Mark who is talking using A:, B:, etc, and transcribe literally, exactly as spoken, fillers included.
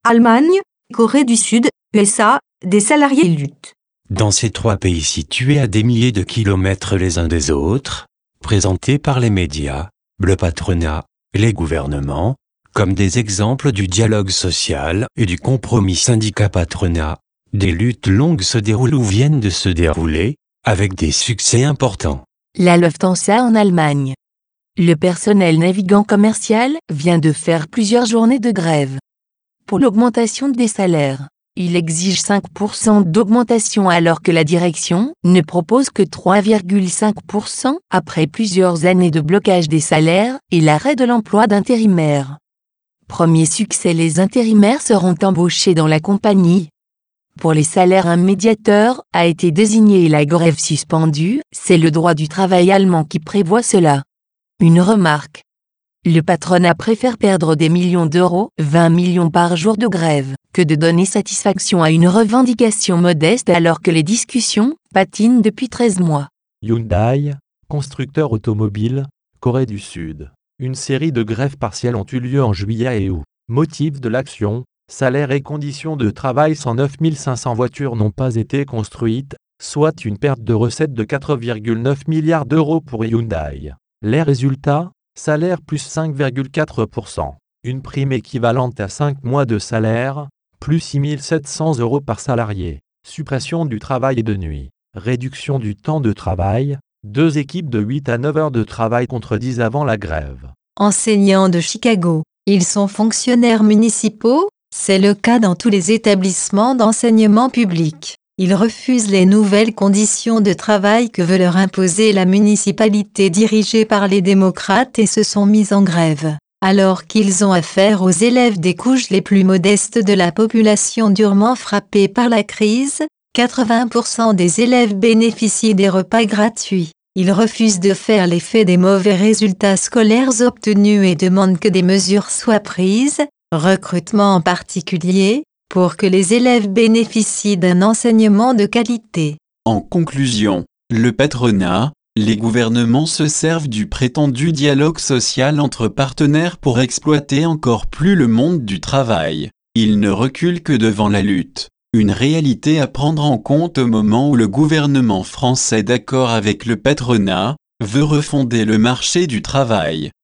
A: Allemagne, Corée du Sud, U S A, des salariés luttent.
B: Dans ces trois pays situés à des milliers de kilomètres les uns des autres, présentés par les médias, le patronat, les gouvernements, comme des exemples du dialogue social et du compromis syndicat-patronat, des luttes longues se déroulent ou viennent de se dérouler, avec des succès importants.
C: La Lufthansa en Allemagne. Le personnel navigant commercial vient de faire plusieurs journées de grève. Pour l'augmentation des salaires, il exige cinq pour cent d'augmentation alors que la direction ne propose que trois virgule cinq pour cent après plusieurs années de blocage des salaires et l'arrêt de l'emploi d'intérimaires. Premier succès, les intérimaires seront embauchés dans la compagnie. Pour les salaires, un médiateur a été désigné et la grève suspendue, c'est le droit du travail allemand qui prévoit cela. Une remarque. Le patronat préfère perdre des millions d'euros, vingt millions par jour de grève, que de donner satisfaction à une revendication modeste alors que les discussions patinent depuis treize mois.
D: Hyundai, constructeur automobile, Corée du Sud. Une série de grèves partielles ont eu lieu en juillet et août. Motif de l'action, salaire et conditions de travail. cent neuf mille cinq cents voitures n'ont pas été construites, soit une perte de recettes de quatre virgule neuf milliards d'euros pour Hyundai. Les résultats, salaire plus cinq virgule quatre pour cent. Une prime équivalente à cinq mois de salaire, plus six mille sept cents euros par salarié. Suppression du travail et de nuit. Réduction du temps de travail. Deux équipes de huit à neuf heures de travail contre dix avant la grève.
E: Enseignants de Chicago. Ils sont fonctionnaires municipaux, c'est le cas dans tous les établissements d'enseignement public. Ils refusent les nouvelles conditions de travail que veut leur imposer la municipalité dirigée par les démocrates et se sont mis en grève. Alors qu'ils ont affaire aux élèves des couches les plus modestes de la population durement frappée par la crise, quatre-vingts pour cent des élèves bénéficient des repas gratuits. Ils refusent de faire l'effet des mauvais résultats scolaires obtenus et demandent que des mesures soient prises, recrutement en particulier, pour que les élèves bénéficient d'un enseignement de qualité.
F: En conclusion, le patronat, les gouvernements se servent du prétendu dialogue social entre partenaires pour exploiter encore plus le monde du travail. Ils ne reculent que devant la lutte. Une réalité à prendre en compte au moment où le gouvernement français, d'accord avec le patronat, veut refonder le marché du travail.